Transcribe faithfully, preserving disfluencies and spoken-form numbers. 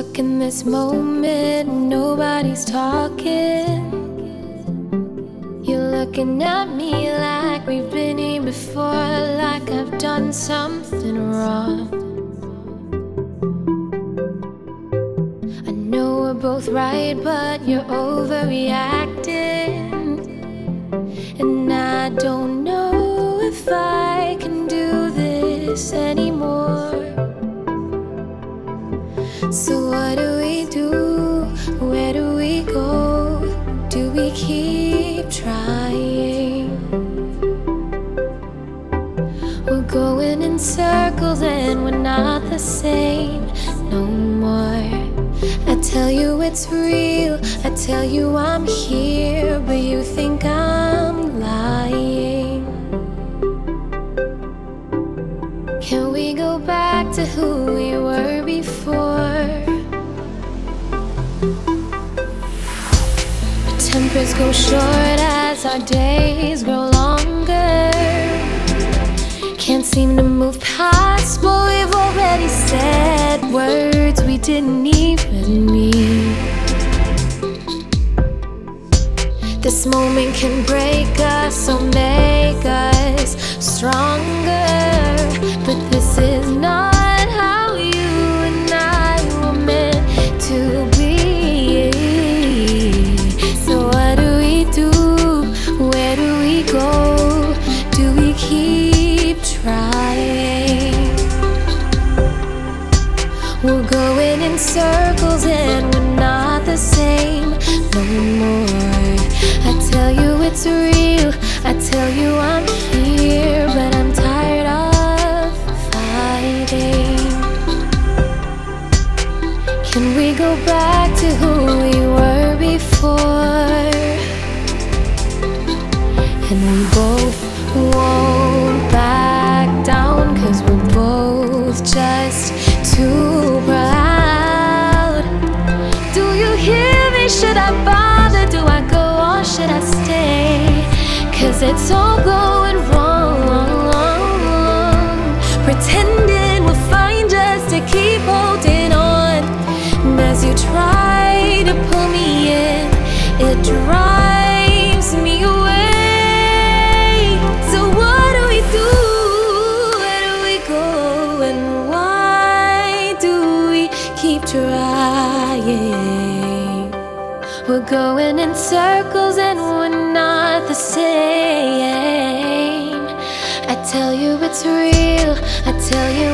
stuck in this moment, nobody's talking. You're looking at me like we've been here before, like I've done something wrong. I know we're both right, but you're overreacting. And I don't know if I can do this anymore. So what do we do? Where do we go? Do we keep trying? We're going in circles and we're not the same no more. I tell you it's real, I tell you I'm here, but you think I'm lying. Can we go back to who we were before? Our tempers go short as our days grow longer. Can't seem to move past what we've already said, words we didn't even mean. This moment can break us or make us stronger, but this is not how you and I were meant to be. So what do we do? Where do we go? Do we keep trying? We're going in circles and we're not the same no more. I tell you it's real, I tell you I'm here, but I'm tired of fighting. Can we go back to who we were before? And we both won't back down, 'cause we're both just too proud. Do you hear me? Should I bother? Do I go or should I stay? 'Cause it's all going wrong. Pretending we'll find just to keep holding on. And as you try to pull me in, it drives me away. So what do we do? Where do we go? And why do we keep trying? We're going in circles and we're not the same. I tell you it's real, I tell you